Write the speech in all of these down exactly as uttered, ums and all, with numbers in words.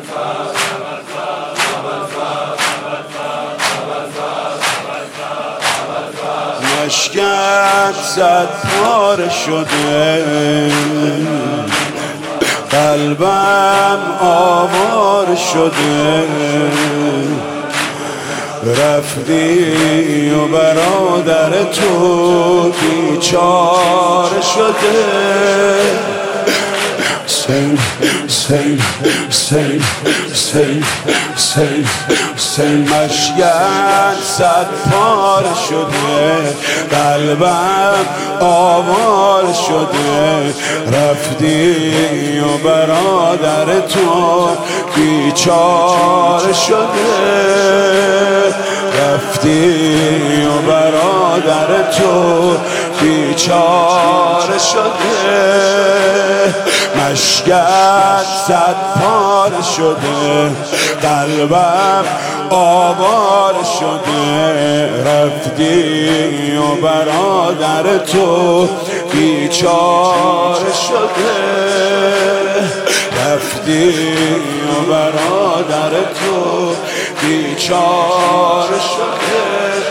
مشکت صد پاره شده، قلبم آواره شده، رفتی و برادر تو بیچاره شده. سیل سیل سیل سیل سیل سیل مشکت صد پاره شده، قلبم آواره شده، رفتی و برادر تو بیچاره شده، رفتی و برادر تو بیچاره شده. مشکت صد پاره شده، قلبم آواره شده، رفتی و برادر تو بیچاره شده، رفتی و برادر تو بیچاره شده.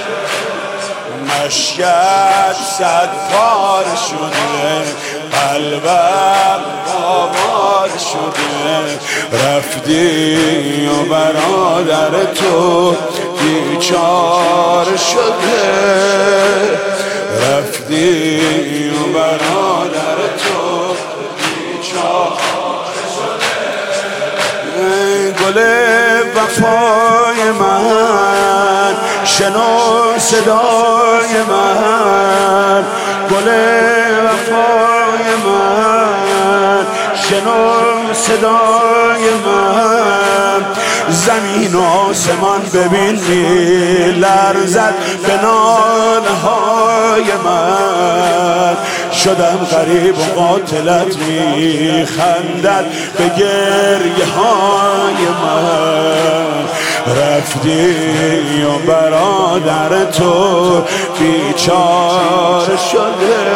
مشکت صد پاره شده، قلبم آواره شده، رفتی و برادر تو بیچاره شده، رفتی و برادر تو بیچاره شده. گل وفای من شنو صدای من، گل وفای من شنو صدای من، زمین و آسمان ببین می لرزد به ناله های من، شدم غریب و قاتلت می خندد به گریه های من، رفتی و برادر تو بیچاره شده،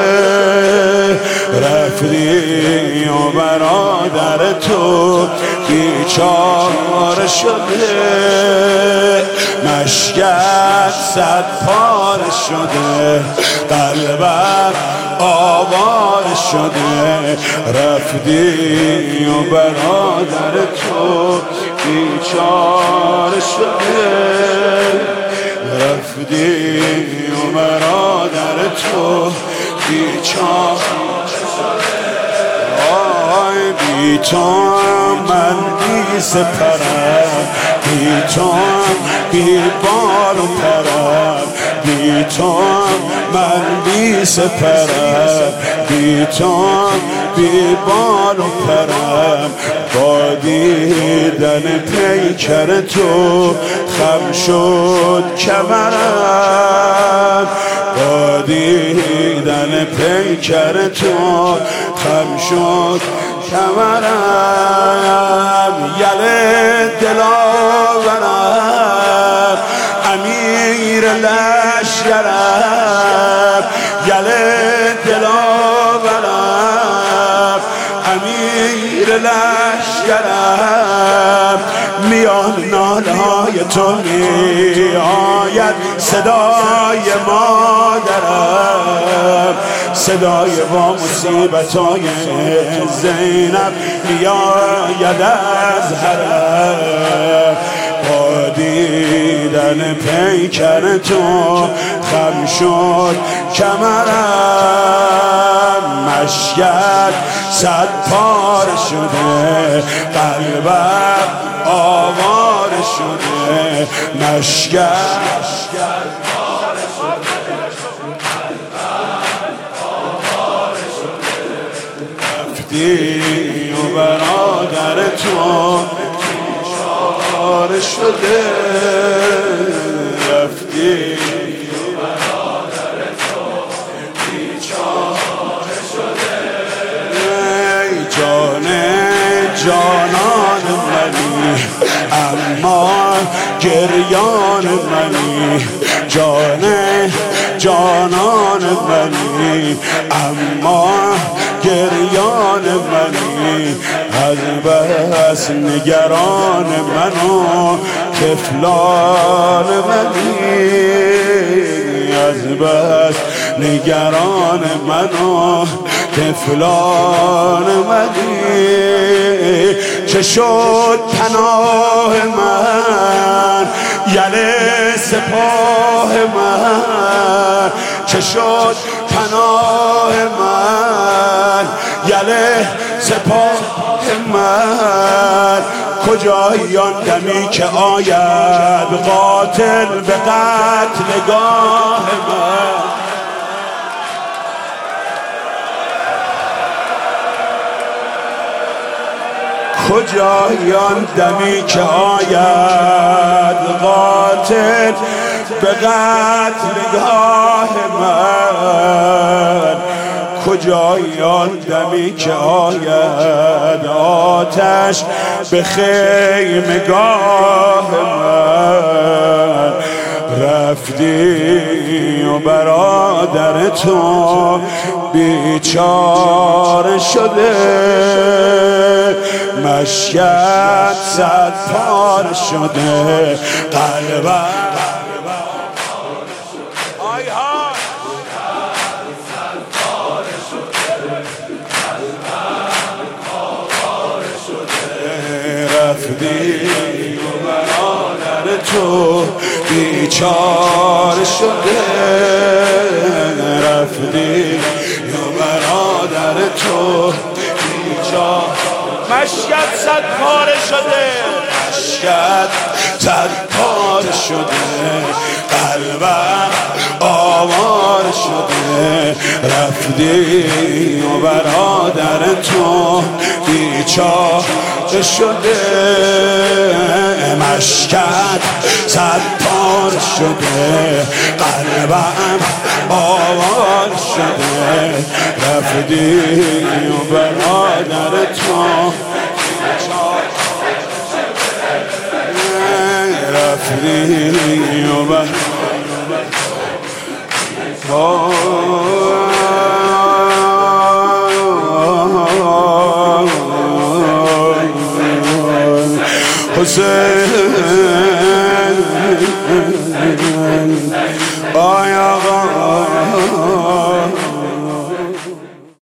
رفتی و برادر تو بیچاره شده. مشکت صد پاره شده، قلبم آواره شده، رفتی و برادر تو بیچاره شده، رفتی و برادر تو بیچاره شده. آی بی تو من بی سپرم، بی تو بی بال و پرم، بی تو من بی سپرم، بی تو بی بال و پرم، با دیدن پیکر تو خم شد کمرم، با دیدن پیکر تو خم شد کمرم، یل دلاورم امیر لشکرم، یل دلاورم امیر لشکرم، میان ناله های تو می آید صدای مادرم، صدای با مصیبت های زینب می آید از حرم، با دیدن پیکر تو خم شد کمرم، مشکت صد پاره شده، قلبم آواره شده، مشکت پاره شده، قلبم آواره شده، رفتی و برادر تو بیچاره شده، رفتی و برادر تو بیچاره شده. ای جان جانان منی اما گریان منی، جان جانان منی اما گریان منی، از بس نگران منو طفلان منی، از بس نگران منو طفلان منی. چه شد پناه من یله سپاه من، چه شد پناه من یله سپاه من، کجایی آن دمی که آید قاتل به قتلگاه من. کجایی آن دمی که آید قاتل به قتلگاه من، کجایی آن دمی که آید آتش به خیمگاه من. رفتی و برادر تو بیچاره شده، مشکت صد پار شده، قلبم رفتی و برادر تو بیچاره شده، رفتی و برادر تو بیچاره، مشکت صد پاره شده، مشکت صد پاره شده، قلبم آوار شده. رفتی و برادر تو بیچاره شده، مشکت صد پاره شده، قلبم آوار شده. رفتی و برادر تو رفتی و برادر حسین